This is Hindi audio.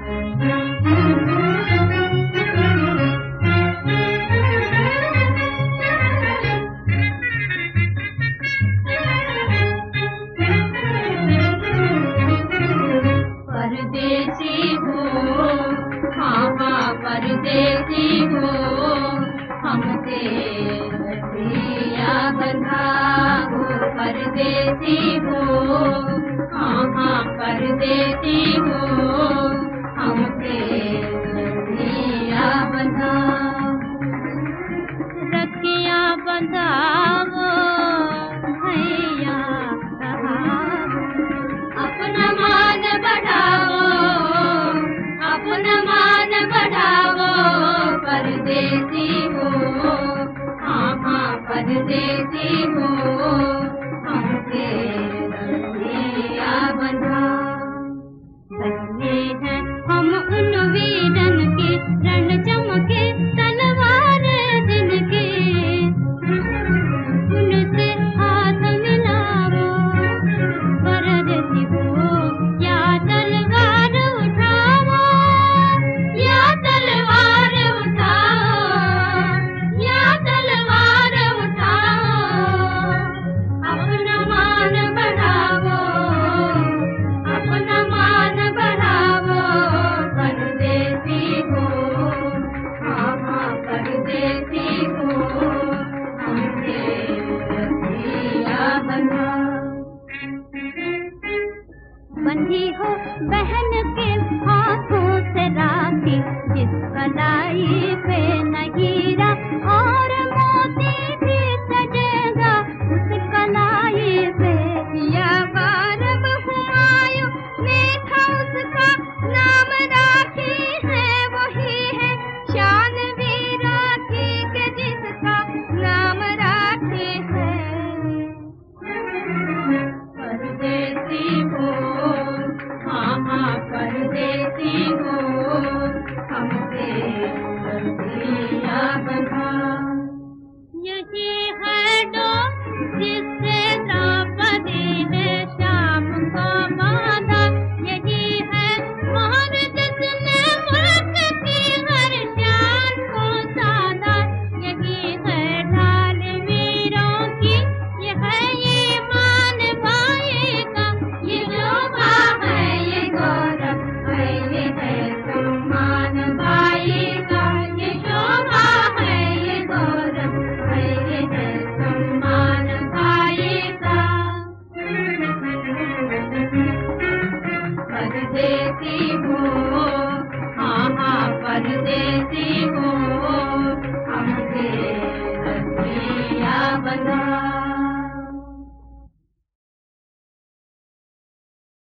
परदेसी हो, हाँ हाँ परदेसी हो, हमसे रसिया बंधाओ। परदेसी हो, हाँ हाँ परदेसी हो, हमसे रसिया बंधाओ। रखिया बंधाओ भैया कहाओ, अपना मान बढ़ाओ, अपना मान बढ़ाओ। परदेसी हो, हाँ हाँ परदेसी हो, हमसे रसिया बंधाओ। बंधे हैं हम उन वीरन के, रण चमके तलवार जिनके, उनसे हाथ मिलाओ। परदेसी हो या तलवार उठाओ, या तलवार उठाओ, या तलवार उठाओ। अपना मान बढ़ाओ, अपना मान बढ़ाओ। परदेसी हो, हाँ हाँ परदेसी हो, हमसे रसिया बंधाओ। बंधी हो बहन के हाथों से राखी, जिस कलाई पे न हीरा और मोती भी सजेगा, उस कलाई पे या गौरव हुमायूं ने था उसका नाम राखी है। वही है शान वीरा की के जिसका नाम राखी है। परदेसी हो, हाँ हाँ परदेसी हो, हमसे रसिया बंधाओ। यही है डोर जिससे द्रौपदी ने श्याम को बांधा, यही है मोहर जिसने मुल्क की हर शान को साधा। यही है ढाल वीरों की, ये है ये मान भाई का, ये शोभा है ये गौरव है, ये है सम्मान भाई का। ये शोभा है ये गौरव है, ये है सम्मान भाई का। परदेसी हो, हाँ हाँ परदेसी हो,